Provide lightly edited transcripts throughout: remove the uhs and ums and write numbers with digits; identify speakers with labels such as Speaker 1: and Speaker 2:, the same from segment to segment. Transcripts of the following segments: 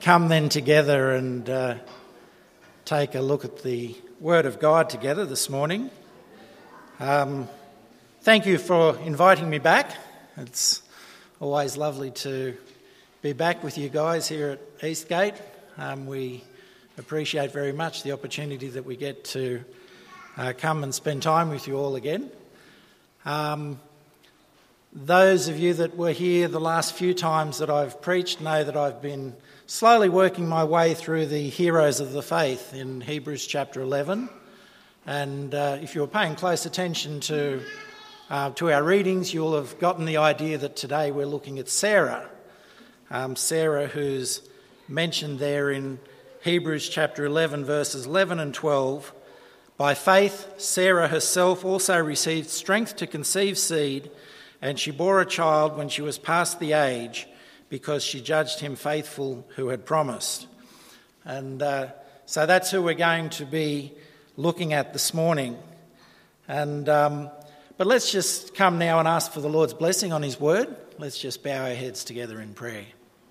Speaker 1: come then together and take a look at the Word of God together this morning. Thank you for inviting me back. It's always lovely to be back with you guys here at Eastgate. We appreciate very much the opportunity that we get to come and spend time with you all again. Those of you that were here the last few times that I've preached know that I've been slowly working my way through the heroes of the faith in Hebrews chapter 11. And if you were paying close attention to our readings, you'll have gotten the idea that today we're looking at Sarah. Sarah, who's mentioned there in Hebrews chapter 11, verses 11 and 12. By faith, Sarah herself also received strength to conceive seed, and she bore a child when she was past the age, because she judged him faithful who had promised. And so that's who we're going to be looking at this morning. And but let's just come now and ask for the Lord's blessing on his word. Let's just bow our heads together in prayer.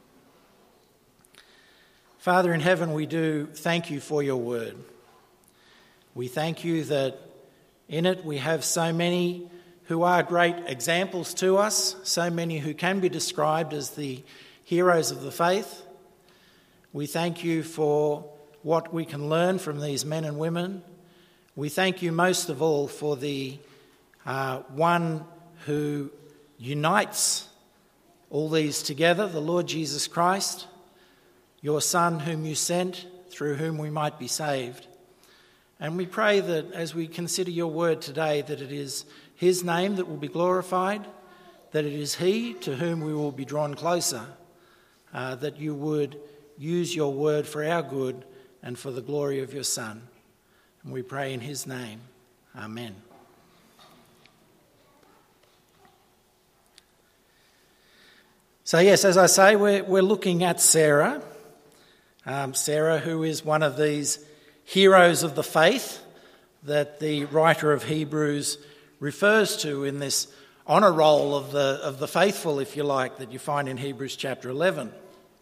Speaker 1: Father in heaven, we do thank you for your word. We thank you that in it we have so many who are great examples to us, so many who can be described as the heroes of the faith. We thank you for what we can learn from these men and women. We thank you most of all for the one who unites all these together, the Lord Jesus Christ, your Son whom you sent, through whom we might be saved. And we pray that as we consider your word today, that it is his name that will be glorified, that it is he to whom we will be drawn closer, that you would use your word for our good and for the glory of your Son. And we pray in his name. Amen. So yes, as I say, we're looking at Sarah. Sarah, who is one of these heroes of the faith that the writer of Hebrews refers to in this honour roll of the faithful, if you like, that you find in Hebrews chapter 11.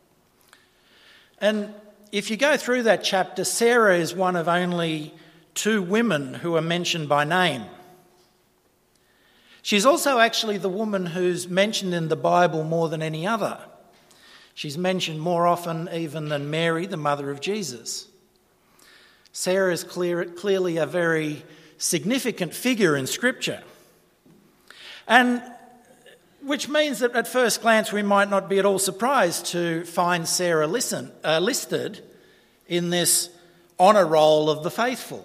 Speaker 1: And if you go through that chapter, Sarah is one of only two women who are mentioned by name. She's also actually the woman who's mentioned in the Bible more than any other. She's mentioned more often even than Mary, the mother of Jesus. Sarah is clearly a very significant figure in Scripture. And which means that at first glance we might not be at all surprised to find Sarah listed in this honour roll of the faithful.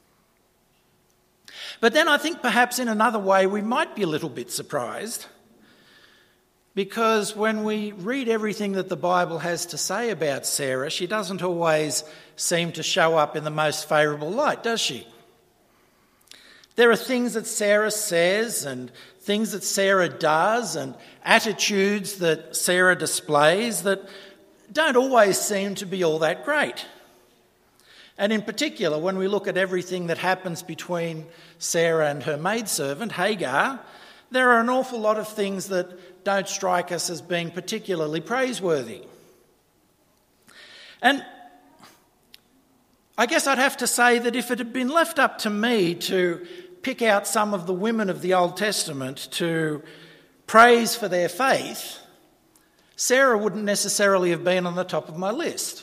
Speaker 1: But then I think perhaps in another way we might be a little bit surprised, because when we read everything that the Bible has to say about Sarah, she doesn't always seem to show up in the most favourable light, does she? There are things that Sarah says and things that Sarah does and attitudes that Sarah displays that don't always seem to be all that great. And in particular, when we look at everything that happens between Sarah and her maidservant, Hagar, there are an awful lot of things that don't strike us as being particularly praiseworthy. And I guess I'd have to say that if it had been left up to me to pick out some of the women of the Old Testament to praise for their faith, Sarah wouldn't necessarily have been on the top of my list.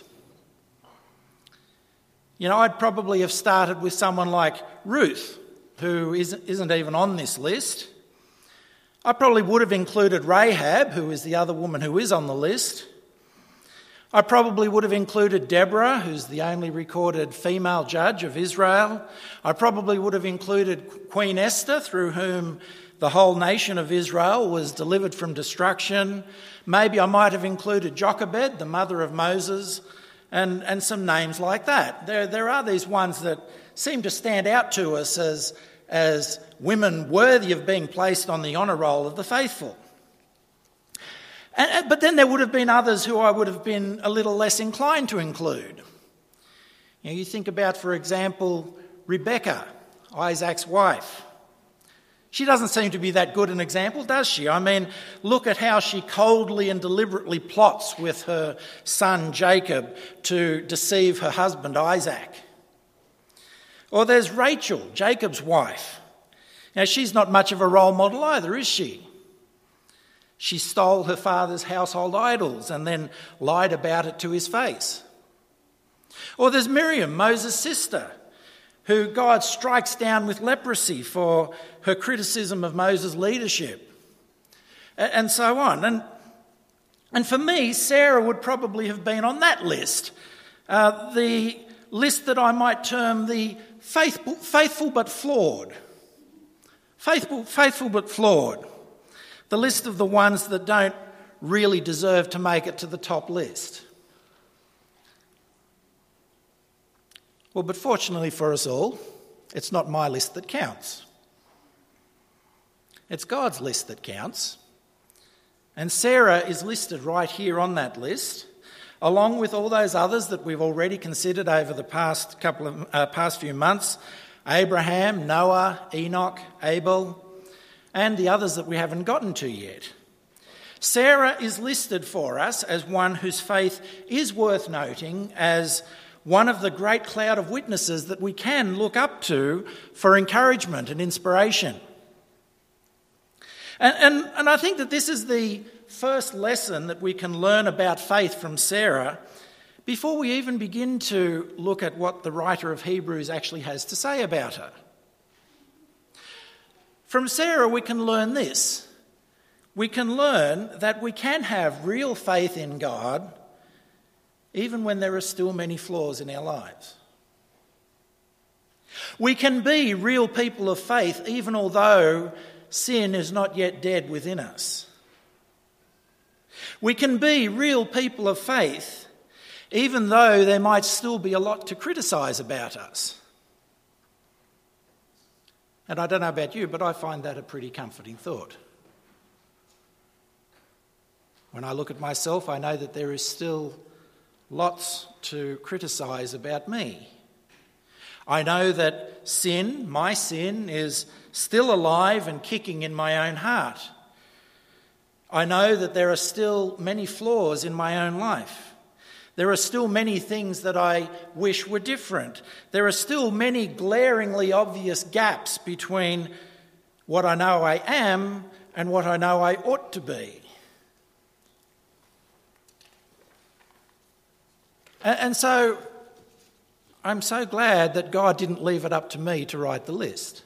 Speaker 1: You know, I'd probably have started with someone like Ruth, who isn't even on this list. I probably would have included Rahab, who is the other woman who is on the list. I probably would have included Deborah, who's the only recorded female judge of Israel. I probably would have included Queen Esther, through whom the whole nation of Israel was delivered from destruction. Maybe I might have included Jochebed, the mother of Moses, and some names like that. There are these ones that seem to stand out to us as women worthy of being placed on the honour roll of the faithful. But then there would have been others who I would have been a little less inclined to include. You know, you think about, for example, Rebecca, Isaac's wife. She doesn't seem to be that good an example, does she? I mean, look at how she coldly and deliberately plots with her son Jacob to deceive her husband Isaac. Or there's Rachel, Jacob's wife. Now, she's not much of a role model either, is she? She stole her father's household idols and then lied about it to his face. Or there's Miriam, Moses' sister, who God strikes down with leprosy for her criticism of Moses' leadership, and so on. And for me, Sarah would probably have been on that list, the list that I might term the faithful but flawed. Faithful but flawed. The list of the ones that don't really deserve to make it to the top list. Well, but fortunately for us all, it's not my list that counts. It's God's list that counts. And Sarah is listed right here on that list, along with all those others that we've already considered over the past few months: Abraham, Noah, Enoch, Abel, and the others that we haven't gotten to yet. Sarah is listed for us as one whose faith is worth noting, as one of the great cloud of witnesses that we can look up to for encouragement and inspiration. And I think that this is the first lesson that we can learn about faith from Sarah before we even begin to look at what the writer of Hebrews actually has to say about her. From Sarah, we can learn this. We can learn that we can have real faith in God even when there are still many flaws in our lives. We can be real people of faith even although sin is not yet dead within us. We can be real people of faith even though there might still be a lot to criticise about us. And I don't know about you, but I find that a pretty comforting thought. When I look at myself, I know that there is still lots to criticise about me. I know that sin, my sin, is still alive and kicking in my own heart. I know that there are still many flaws in my own life. There are still many things that I wish were different. There are still many glaringly obvious gaps between what I know I am and what I know I ought to be. And so I'm so glad that God didn't leave it up to me to write the list.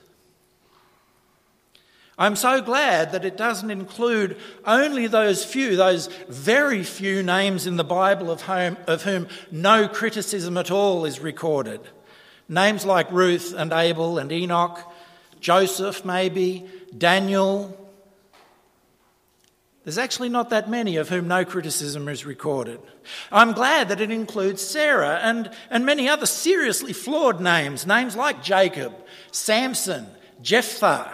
Speaker 1: I'm so glad that it doesn't include only those very few names in the Bible of whom no criticism at all is recorded. Names like Ruth and Abel and Enoch, Joseph maybe, Daniel. There's actually not that many of whom no criticism is recorded. I'm glad that it includes Sarah and many other seriously flawed names like Jacob, Samson, Jephthah.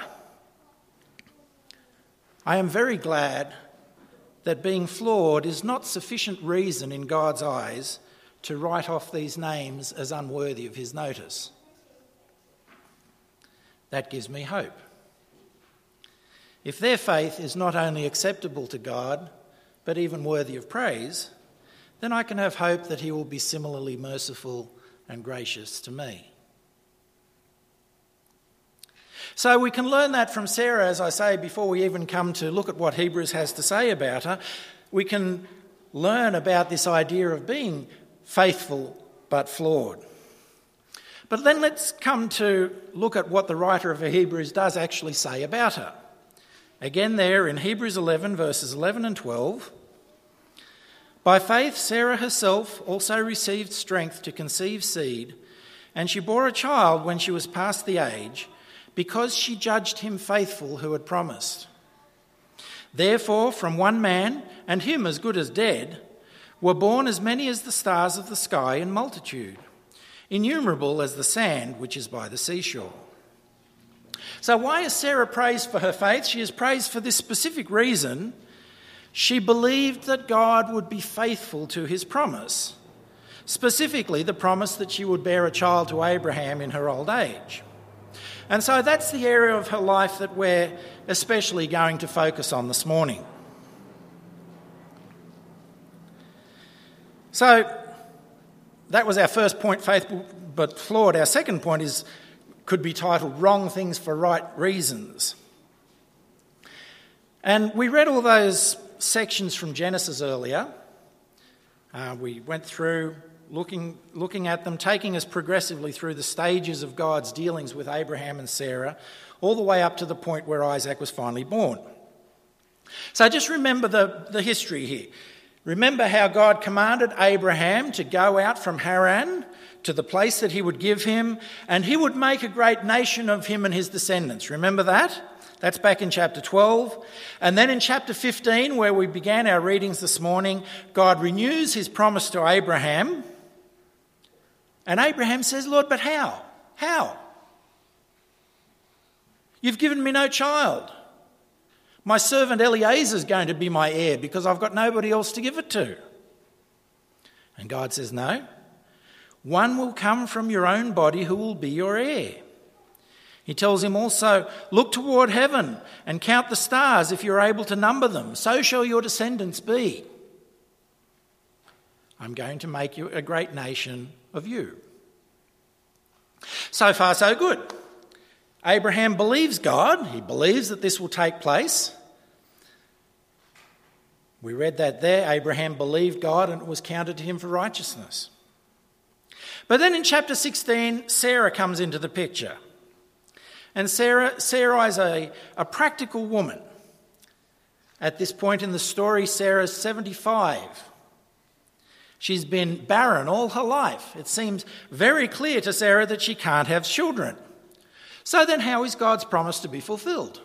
Speaker 1: I am very glad that being flawed is not sufficient reason in God's eyes to write off these names as unworthy of his notice. That gives me hope. If their faith is not only acceptable to God, but even worthy of praise, then I can have hope that he will be similarly merciful and gracious to me. So we can learn that from Sarah, as I say, before we even come to look at what Hebrews has to say about her. We can learn about this idea of being faithful but flawed. But then let's come to look at what the writer of Hebrews does actually say about her. Again there in Hebrews 11, verses 11 and 12. By faith Sarah herself also received strength to conceive seed, and she bore a child when she was past the age, because she judged him faithful who had promised. Therefore, from one man, and him as good as dead, were born as many as the stars of the sky in multitude, innumerable as the sand which is by the seashore. So why is Sarah praised for her faith? She is praised for this specific reason. She believed that God would be faithful to his promise, specifically the promise that she would bear a child to Abraham in her old age. And so that's the area of her life that we're especially going to focus on this morning. So that was our first point, faithful but flawed. Our second point could be titled Wrong Things for Right Reasons. And we read all those sections from Genesis earlier. We went through looking at them, taking us progressively through the stages of God's dealings with Abraham and Sarah, all the way up to the point where Isaac was finally born. So just remember the history here. Remember how God commanded Abraham to go out from Haran to the place that he would give him, and he would make a great nation of him and his descendants. Remember that? That's back in chapter 12. And then in chapter 15, where we began our readings this morning, God renews his promise to Abraham. And Abraham says, Lord, but how? How? You've given me no child. My servant Eliezer is going to be my heir because I've got nobody else to give it to. And God says, no. One will come from your own body who will be your heir. He tells him also, look toward heaven and count the stars if you're able to number them. So shall your descendants be. I'm going to make you a great nation of you. So far, so good. Abraham believes God. He believes that this will take place. We read that there. Abraham believed God and it was counted to him for righteousness. But then in chapter 16, Sarah comes into the picture. And Sarah is a practical woman. At this point in the story, Sarah's 75. She's been barren all her life. It seems very clear to Sarah that she can't have children. So then how is God's promise to be fulfilled?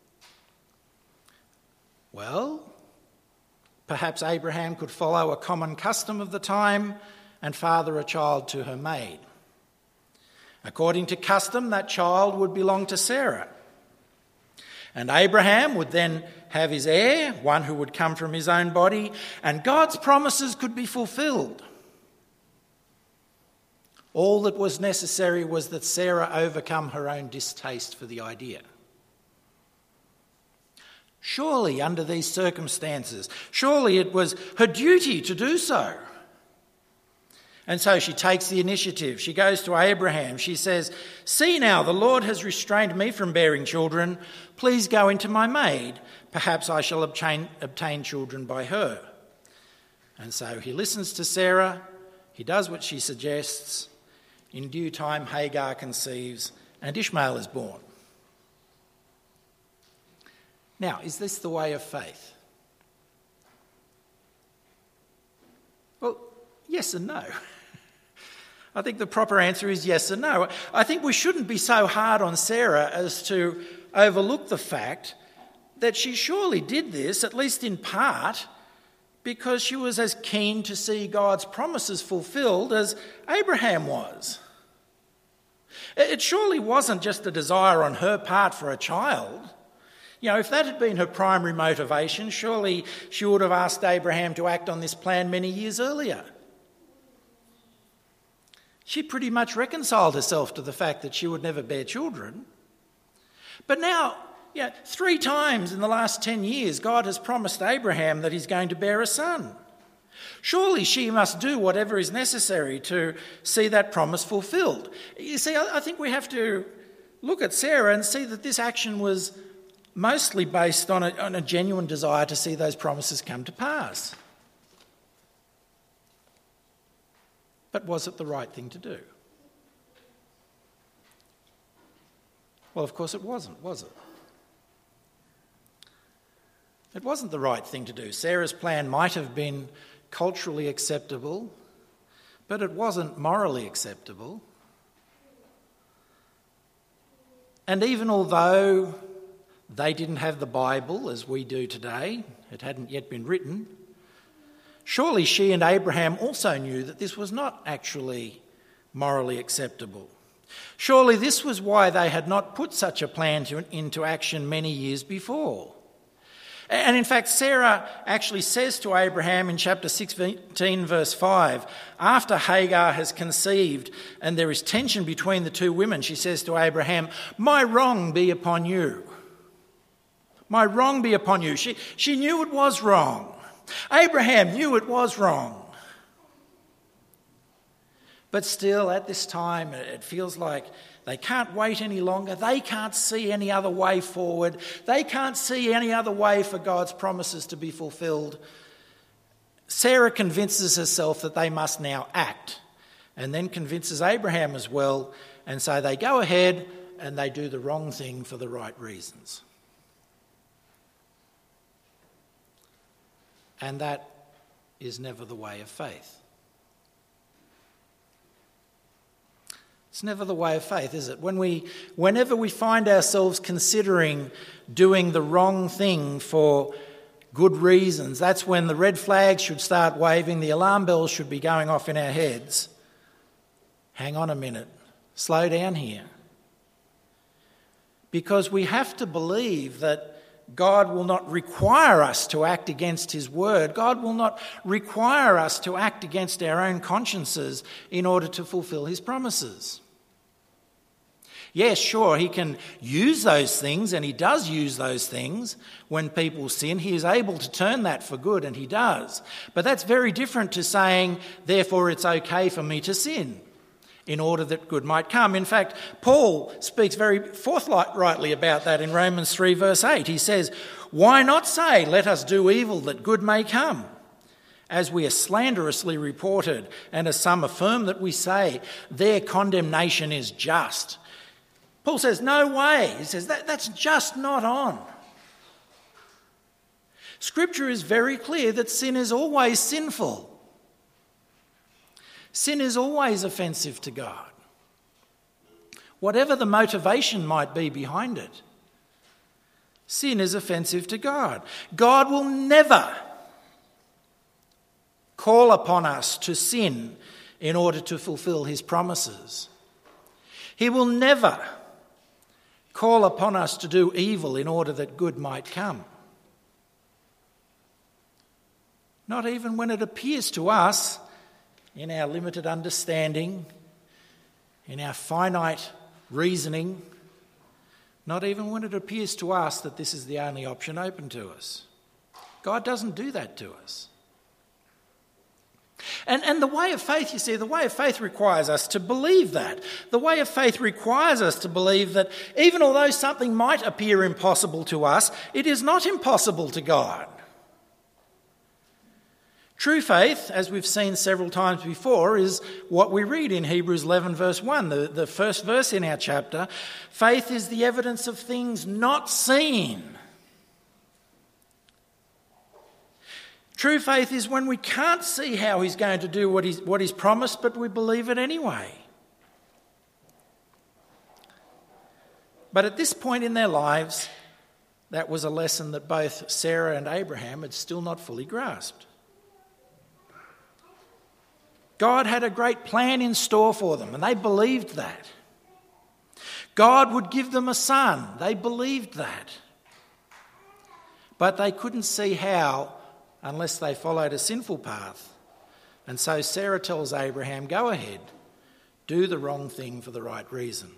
Speaker 1: Well, perhaps Abraham could follow a common custom of the time and father a child to her maid. According to custom, that child would belong to Sarah. And Abraham would then have his heir, one who would come from his own body, and God's promises could be fulfilled. All that was necessary was that Sarah overcome her own distaste for the idea. Surely, under these circumstances, surely it was her duty to do so. And so she takes the initiative. She goes to Abraham. She says, see now, the Lord has restrained me from bearing children. Please go into my maid. Perhaps I shall obtain children by her. And so he listens to Sarah. He does what she suggests. In due time, Hagar conceives and Ishmael is born. Now, is this the way of faith? Well, yes and no. I think the proper answer is yes and no. I think we shouldn't be so hard on Sarah as to overlook the fact that she surely did this, at least in part, because she was as keen to see God's promises fulfilled as Abraham was. It surely wasn't just a desire on her part for a child. You know, if that had been her primary motivation, surely she would have asked Abraham to act on this plan many years earlier. She pretty much reconciled herself to the fact that she would never bear children. But now, 3 times in the last 10 years, God has promised Abraham that he's going to bear a son. Surely she must do whatever is necessary to see that promise fulfilled. You see, I think we have to look at Sarah and see that this action was mostly based on a genuine desire to see those promises come to pass. But was it the right thing to do? Well, of course it wasn't, was it? It wasn't the right thing to do. Sarah's plan might have been culturally acceptable, but it wasn't morally acceptable. And even although they didn't have the Bible as we do today, it hadn't yet been written, surely she and Abraham also knew that this was not actually morally acceptable. Surely this was why they had not put such a plan into action many years before. And in fact, Sarah actually says to Abraham in chapter 16, verse 5, after Hagar has conceived and there is tension between the two women, she says to Abraham, "My wrong be upon you. My wrong be upon you." She knew it was wrong. Abraham knew it was wrong. But still, at this time, it feels like they can't wait any longer. They can't see any other way forward. They can't see any other way for God's promises to be fulfilled. Sarah convinces herself that they must now act, and then convinces Abraham as well, and so they go ahead and they do the wrong thing for the right reasons. And that is never the way of faith. It's never the way of faith, is it? Whenever we find ourselves considering doing the wrong thing for good reasons, that's when the red flags should start waving, the alarm bells should be going off in our heads. Hang on a minute, slow down here. Because we have to believe that God will not require us to act against his word. God will not require us to act against our own consciences in order to fulfill his promises. Yes, sure, he can use those things, and he does use those things when people sin. He is able to turn that for good, and he does. But that's very different to saying, therefore it's okay for me to sin in order that good might come. In fact, Paul speaks very forthrightly about that in Romans 3 verse 8. He says, "Why not say, let us do evil that good may come? As we are slanderously reported, and as some affirm that we say, their condemnation is just." Paul says, no way. He says, that's just not on. Scripture is very clear that sin is always sinful. Sin is always offensive to God. Whatever the motivation might be behind it, sin is offensive to God. God will never call upon us to sin in order to fulfill his promises. He will never call upon us to do evil in order that good might come. Not even when it appears to us, in our limited understanding, in our finite reasoning, not even when it appears to us that this is the only option open to us. God doesn't do that to us. And the way of faith, you see, the way of faith requires us to believe that. The way of faith requires us to believe that even although something might appear impossible to us, it is not impossible to God. True faith, as we've seen several times before, is what we read in Hebrews 11 verse 1, the first verse in our chapter. Faith is the evidence of things not seen. True faith is when we can't see how he's going to do what he's promised, but we believe it anyway. But at this point in their lives, that was a lesson that both Sarah and Abraham had still not fully grasped. God had a great plan in store for them, and they believed that. God would give them a son. They believed that. But they couldn't see how unless they followed a sinful path. And so Sarah tells Abraham, go ahead, do the wrong thing for the right reason.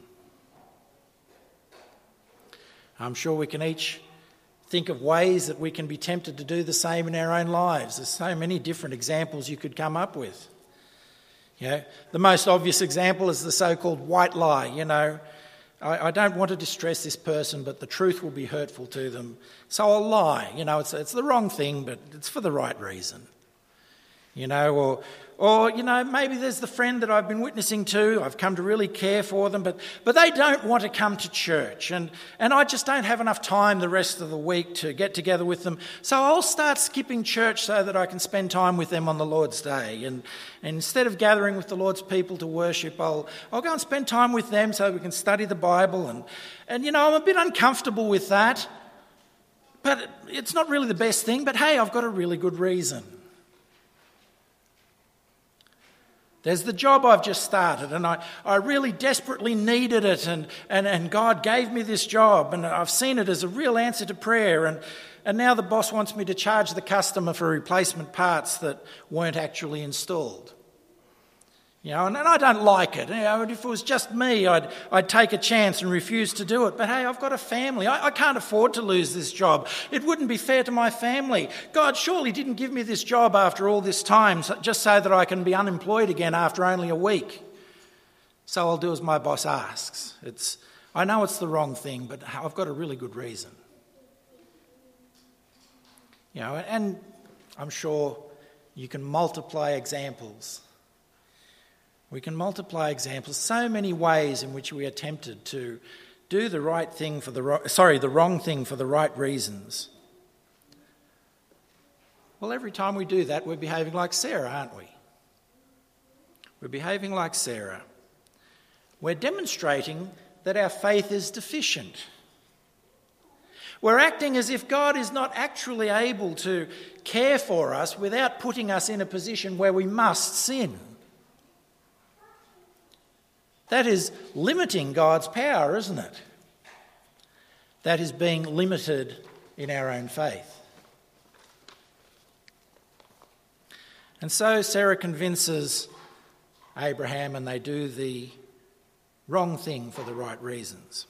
Speaker 1: I'm sure we can each think of ways that we can be tempted to do the same in our own lives. There's so many different examples you could come up with. The most obvious example is the so-called white lie. I don't want to distress this person, but the truth will be hurtful to them, so I'll lie. It's the wrong thing, but it's for the right reason. Or maybe there's the friend that I've been witnessing to. I've come to really care for them, but they don't want to come to church, and I just don't have enough time the rest of the week to get together with them. So I'll start skipping church so that I can spend time with them on the Lord's Day. And instead of gathering with the Lord's people to worship, I'll go and spend time with them so we can study the Bible. And I'm a bit uncomfortable with that, but it's not really the best thing. But hey, I've got a really good reason. There's the job I've just started, and I really desperately needed it, and God gave me this job, and I've seen it as a real answer to prayer, and now the boss wants me to charge the customer for replacement parts that weren't actually installed. And I don't like it. If it was just me, I'd take a chance and refuse to do it. But hey, I've got a family. I can't afford to lose this job. It wouldn't be fair to my family. God surely didn't give me this job after all this time just so that I can be unemployed again after only a week. So I'll do as my boss asks. I know it's the wrong thing, but I've got a really good reason. And I'm sure you can multiply examples. We can multiply examples, so many ways in which we are tempted to do the wrong thing for the right reasons. Well, every time we do that, we're behaving like Sarah, aren't we? We're behaving like Sarah. We're demonstrating that our faith is deficient. We're acting as if God is not actually able to care for us without putting us in a position where we must sin. That is limiting God's power, isn't it? That is being limited in our own faith. And so Sarah convinces Abraham, and they do the wrong thing for the right reasons.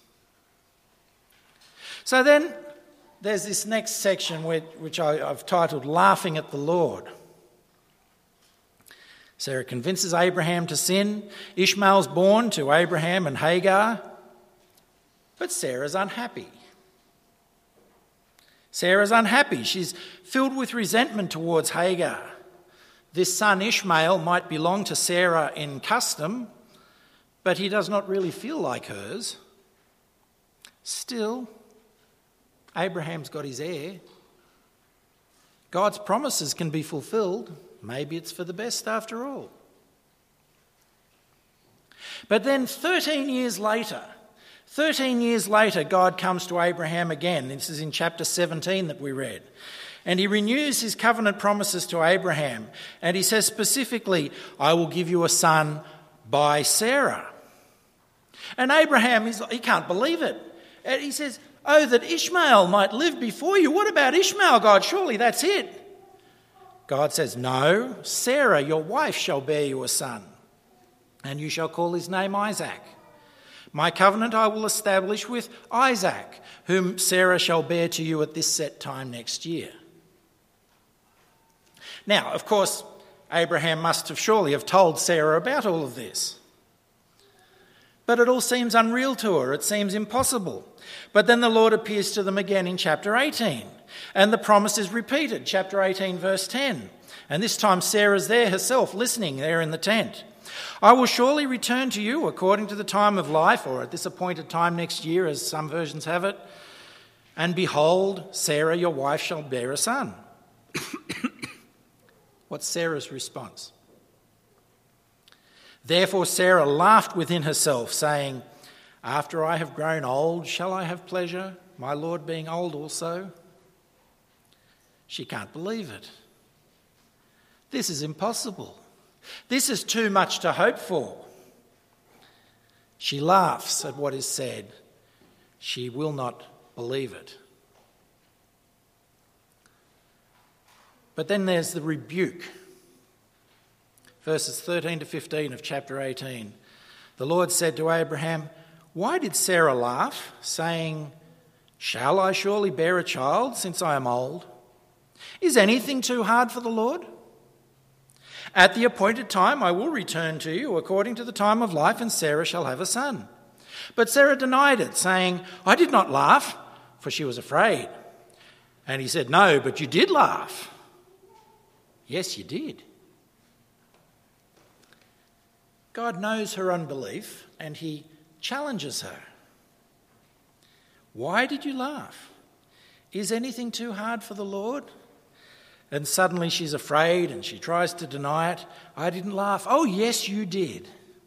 Speaker 1: So then there's this next section which I've titled Laughing at the Lord. Sarah convinces Abraham to sin. Ishmael's born to Abraham and Hagar. But Sarah's unhappy. Sarah's unhappy. She's filled with resentment towards Hagar. This son Ishmael might belong to Sarah in custom, but he does not really feel like hers. Still, Abraham's got his heir. God's promises can be fulfilled. Maybe it's for the best after all. But then 13 years later, God comes to Abraham again. This is in chapter 17 that we read. And he renews his covenant promises to Abraham. And he says specifically, I will give you a son by Sarah. And Abraham, he can't believe it. And he says, oh, that Ishmael might live before you. What about Ishmael, God? Surely that's it. God says, no, Sarah, your wife, shall bear you a son, and you shall call his name Isaac. My covenant I will establish with Isaac, whom Sarah shall bear to you at this set time next year. Now, of course, Abraham must have surely have told Sarah about all of this. But it all seems unreal to her. It seems impossible. But then the Lord appears to them again in chapter 18. And the promise is repeated, chapter 18, verse 10. And this time Sarah's there herself, listening there in the tent. I will surely return to you according to the time of life, or at this appointed time next year, as some versions have it. And behold, Sarah, your wife, shall bear a son. What's Sarah's response? Therefore Sarah laughed within herself, saying, after I have grown old, shall I have pleasure, my Lord being old also? She can't believe it. This is impossible. This is too much to hope for. She laughs at what is said. She will not believe it. But then there's the rebuke. Verses 13 to 15 of chapter 18. The Lord said to Abraham, why did Sarah laugh, saying, shall I surely bear a child since I am old? Is anything too hard for the Lord? At the appointed time I will return to you according to the time of life, and Sarah shall have a son. But Sarah denied it, saying, I did not laugh, for she was afraid. And he said, no, but you did laugh. Yes, you did. God knows her unbelief, and he challenges her. Why did you laugh? Is anything too hard for the Lord? And suddenly she's afraid and she tries to deny it. I didn't laugh. Oh, yes, you did.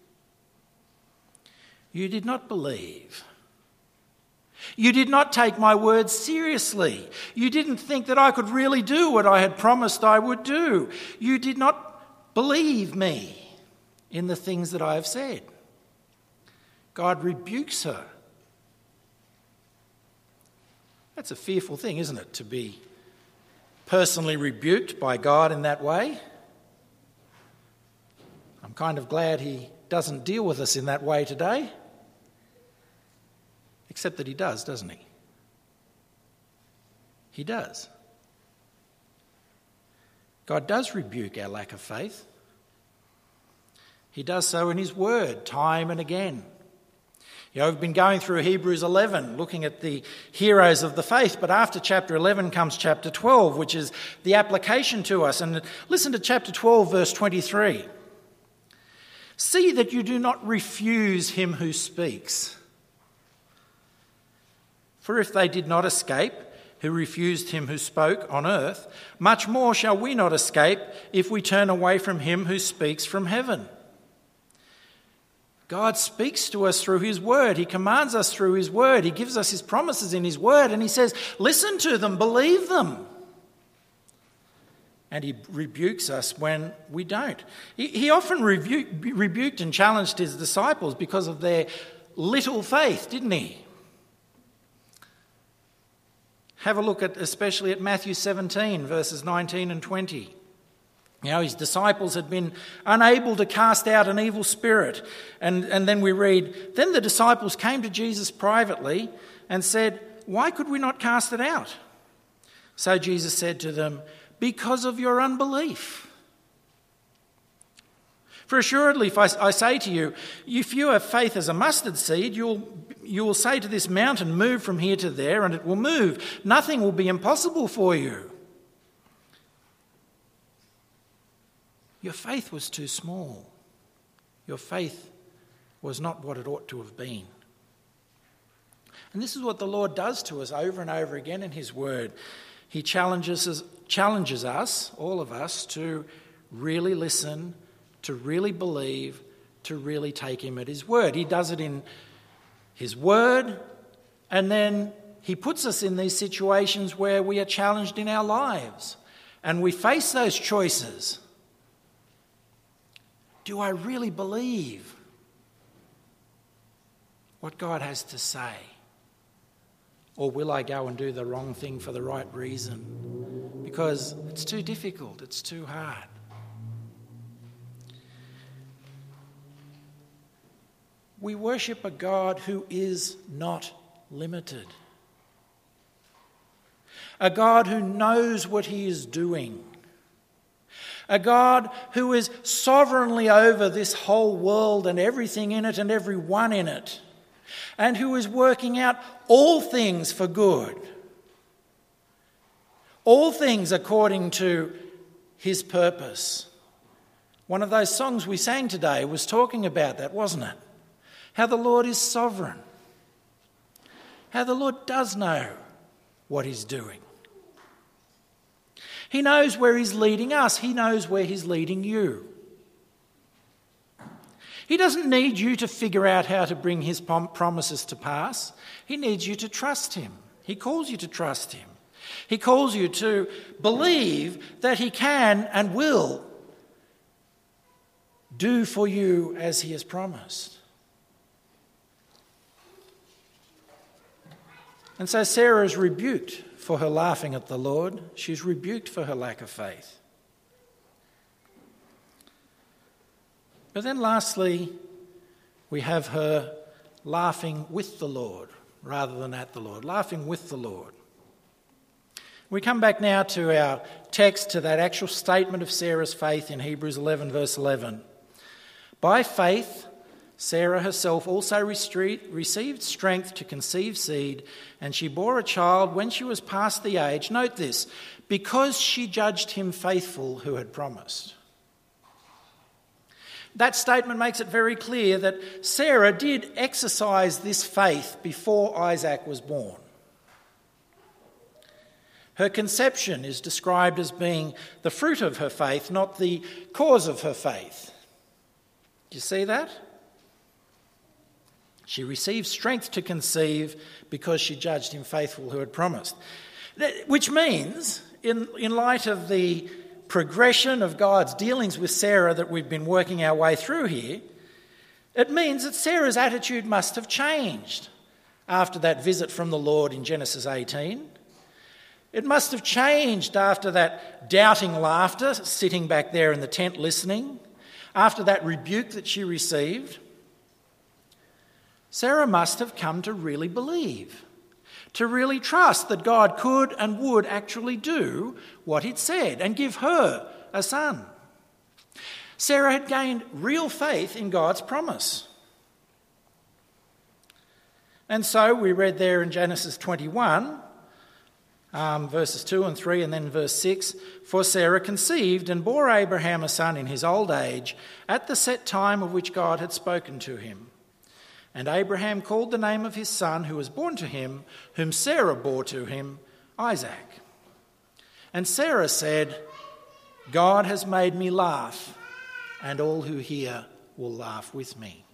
Speaker 1: You did not believe. You did not take my words seriously. You didn't think that I could really do what I had promised I would do. You did not believe me in the things that I have said. God rebukes her. That's a fearful thing, isn't it, to be personally rebuked by God in that way? I'm kind of glad he doesn't deal with us in that way today. Except that he does, doesn't he? He does. God does rebuke our lack of faith. He does so in his word time and again. You know, we've been going through Hebrews 11, looking at the heroes of the faith, but after chapter 11 comes chapter 12, which is the application to us. And listen to chapter 12, verse 23. See that you do not refuse him who speaks. For if they did not escape, who refused him who spoke on earth, much more shall we not escape if we turn away from him who speaks from heaven. God speaks to us through his word. He commands us through his word. He gives us his promises in his word, and he says, listen to them, believe them. And he rebukes us when we don't. He often rebuked and challenged his disciples because of their little faith, didn't he? Have a look especially at Matthew 17, verses 19 and 20. You know, his disciples had been unable to cast out an evil spirit. And then we read, then the disciples came to Jesus privately and said, why could we not cast it out? So Jesus said to them, because of your unbelief. For assuredly, if I say to you, if you have faith as a mustard seed, you will say to this mountain, move from here to there, and it will move. Nothing will be impossible for you. Your faith was too small. Your faith was not what it ought to have been. And this is what the Lord does to us over and over again in his word. He challenges us, all of us, to really listen, to really believe, to really take him at his word. He does it in his word, and then he puts us in these situations where we are challenged in our lives and we face those choices. Do I really believe what God has to say? Or will I go and do the wrong thing for the right reason? Because it's too difficult, it's too hard. We worship a God who is not limited. A God who knows what he is doing. A God who is sovereignly over this whole world and everything in it and everyone in it. And who is working out all things for good. All things according to his purpose. One of those songs we sang today was talking about that, wasn't it? How the Lord is sovereign. How the Lord does know what he's doing. He knows where he's leading us. He knows where he's leading you. He doesn't need you to figure out how to bring his promises to pass. He needs you to trust him. He calls you to trust him. He calls you to believe that he can and will do for you as he has promised. And so Sarah is rebuked for her laughing at the Lord. She's rebuked for her lack of faith. But then lastly, we have her laughing with the Lord rather than at the Lord, laughing with the Lord. We come back now to our text, to that actual statement of Sarah's faith in Hebrews 11, verse 11. By faith, Sarah herself also received strength to conceive seed, and she bore a child when she was past the age. Note this, because she judged him faithful who had promised. That statement makes it very clear that Sarah did exercise this faith before Isaac was born. Her conception is described as being the fruit of her faith, not the cause of her faith. Do you see that? She received strength to conceive because she judged him faithful who had promised. Which means, in light of the progression of God's dealings with Sarah that we've been working our way through here, it means that Sarah's attitude must have changed. after that visit from the Lord in Genesis 18. It must have changed after that doubting laughter, sitting back there in the tent listening, after that rebuke that she received. Sarah must have come to really believe, to really trust that God could and would actually do what he'd said and give her a son. Sarah had gained real faith in God's promise. And so we read there in Genesis 21, verses 2 and 3 and then verse 6, "For Sarah conceived and bore Abraham a son in his old age at the set time of which God had spoken to him. And Abraham called the name of his son who was born to him, whom Sarah bore to him, Isaac. And Sarah said, 'God has made me laugh, and all who hear will laugh with me.'"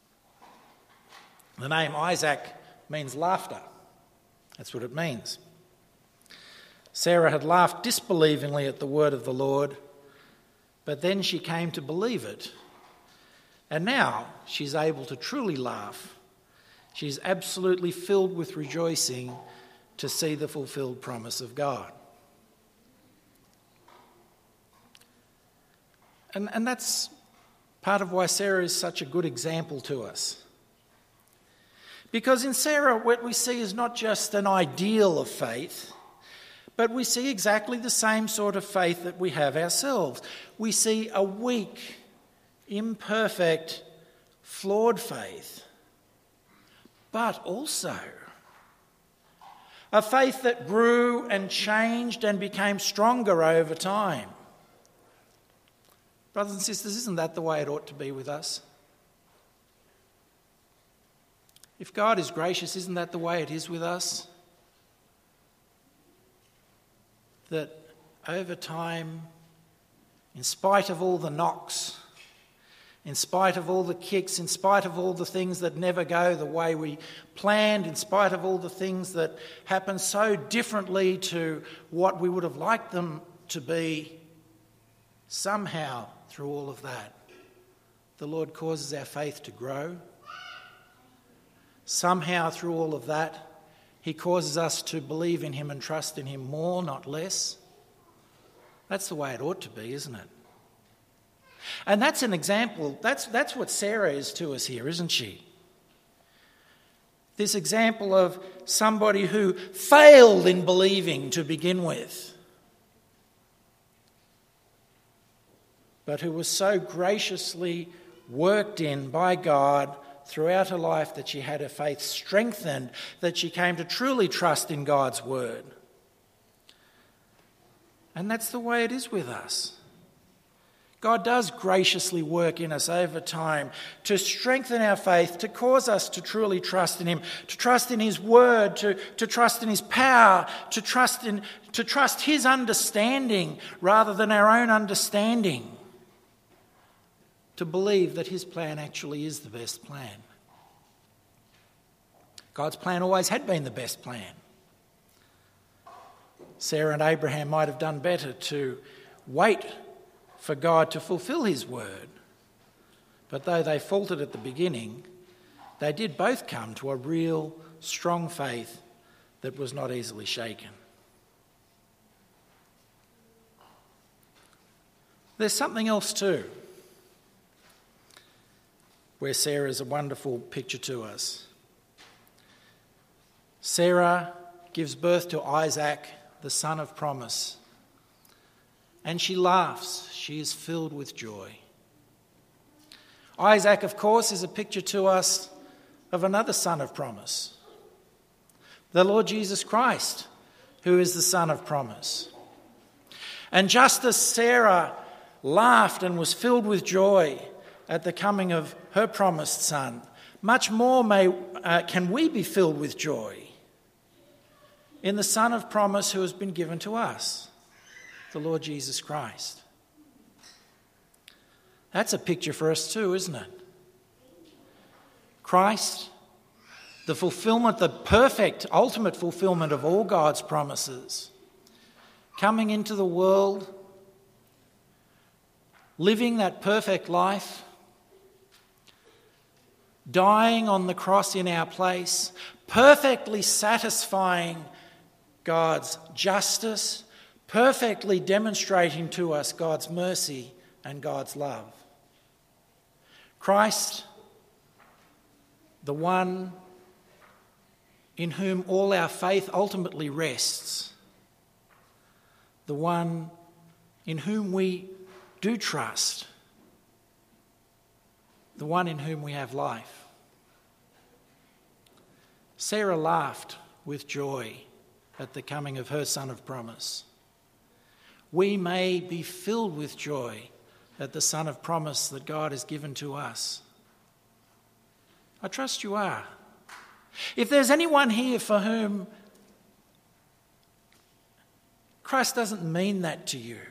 Speaker 1: The name Isaac means laughter. That's what it means. Sarah had laughed disbelievingly at the word of the Lord, but then she came to believe it. And now she's able to truly laugh. She's absolutely filled with rejoicing to see the fulfilled promise of God. And that's part of why Sarah is such a good example to us. Because in Sarah, what we see is not just an ideal of faith, but we see exactly the same sort of faith that we have ourselves. We see a weak, imperfect, flawed faith, but also a faith that grew and changed and became stronger over time. Brothers and sisters, isn't that the way it ought to be with us? If God is gracious, isn't that the way it is with us? That over time, in spite of all the knocks, in spite of all the kicks, in spite of all the things that never go the way we planned, in spite of all the things that happen so differently to what we would have liked them to be, somehow through all of that, the Lord causes our faith to grow. Somehow through all of that, he causes us to believe in him and trust in him more, not less. That's the way it ought to be, isn't it? And that's an example, that's what Sarah is to us here, isn't she? This example of somebody who failed in believing to begin with, but who was so graciously worked in by God throughout her life that she had her faith strengthened, that she came to truly trust in God's word. And that's the way it is with us. God does graciously work in us over time to strengthen our faith, to cause us to truly trust in him, to trust in his word, to trust in his power, to trust his understanding rather than our own understanding. To believe that his plan actually is the best plan. God's plan always had been the best plan. Sarah and Abraham might have done better to wait for God to fulfill his word. But though they faltered at the beginning, they did both come to a real, strong faith that was not easily shaken. There's something else too, where Sarah is a wonderful picture to us. Sarah gives birth to Isaac, the son of promise, and she laughs. She is filled with joy. Isaac, of course, is a picture to us of another son of promise, the Lord Jesus Christ, who is the son of promise. And just as Sarah laughed and was filled with joy at the coming of her promised son, much more can we be filled with joy in the Son of promise who has been given to us, the Lord Jesus Christ. That's a picture for us too, isn't it? Christ, the fulfillment, the perfect, ultimate fulfillment of all God's promises, coming into the world, living that perfect life, dying on the cross in our place, perfectly satisfying God's justice, perfectly demonstrating to us God's mercy and God's love. Christ, the one in whom all our faith ultimately rests, the one in whom we do trust, the one in whom we have life. Sarah laughed with joy at the coming of her son of promise. We may be filled with joy at the son of promise that God has given to us. I trust you are. If there's anyone here for whom Christ doesn't mean that to you,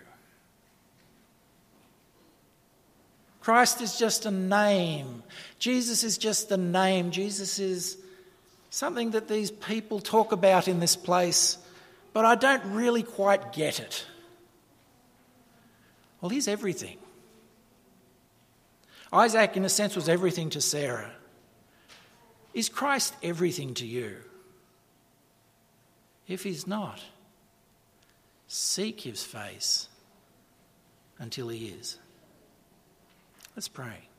Speaker 1: Christ is just a name. Jesus is just a name. Jesus is something that these people talk about in this place, but I don't really quite get it. Well, he's everything. Isaac, in a sense, was everything to Sarah. Is Christ everything to you? If he's not, seek his face until he is. Let's pray.